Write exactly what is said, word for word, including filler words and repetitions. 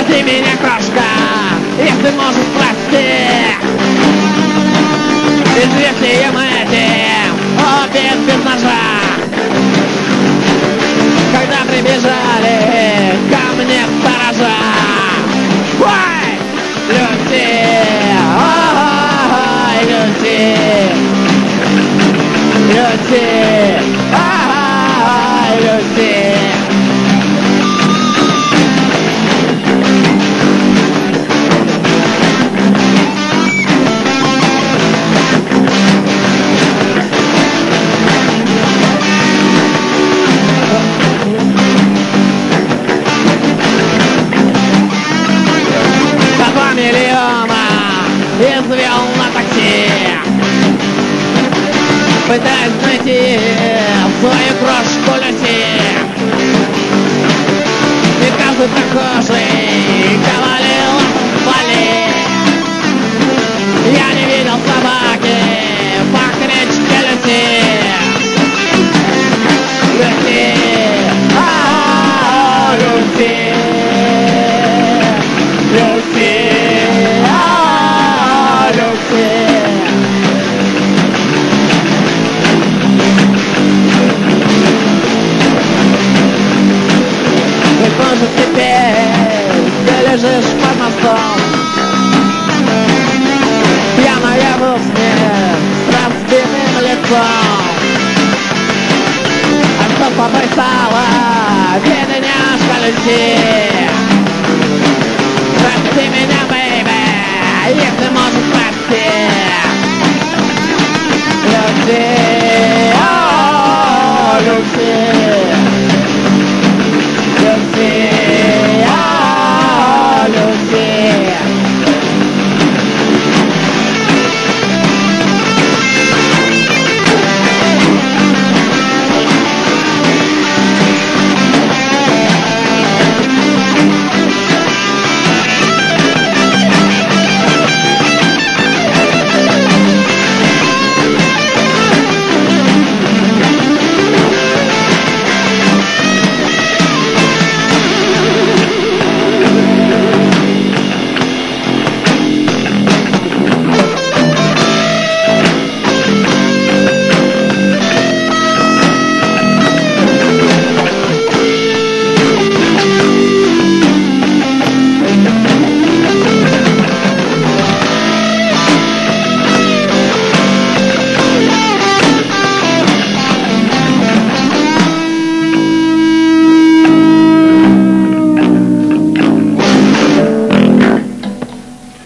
Прости меня, крошка, если можешь, прости. Известные мы этим, обед без ножа. Когда прибежали ко мне сторожа. Ой, Люси, ой, Люси, Люси, ой, Люси. Извел на такси, пытаясь найти свою крошку Люси. И каждый прохожий говорил: вали. Я не видел собаки по кличке Люси. Люси, а Люси, Люси. Может, теперь ты лежишь под мостом, пьяная в усне, с разбитым лицом. А что с тобой стало, бедняжка